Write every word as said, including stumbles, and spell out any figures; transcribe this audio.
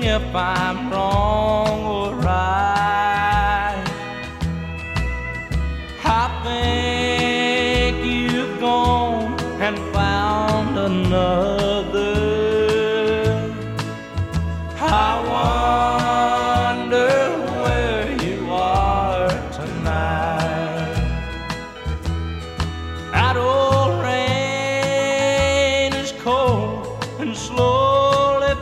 if I'm wrong or right. I think you've gone and found another.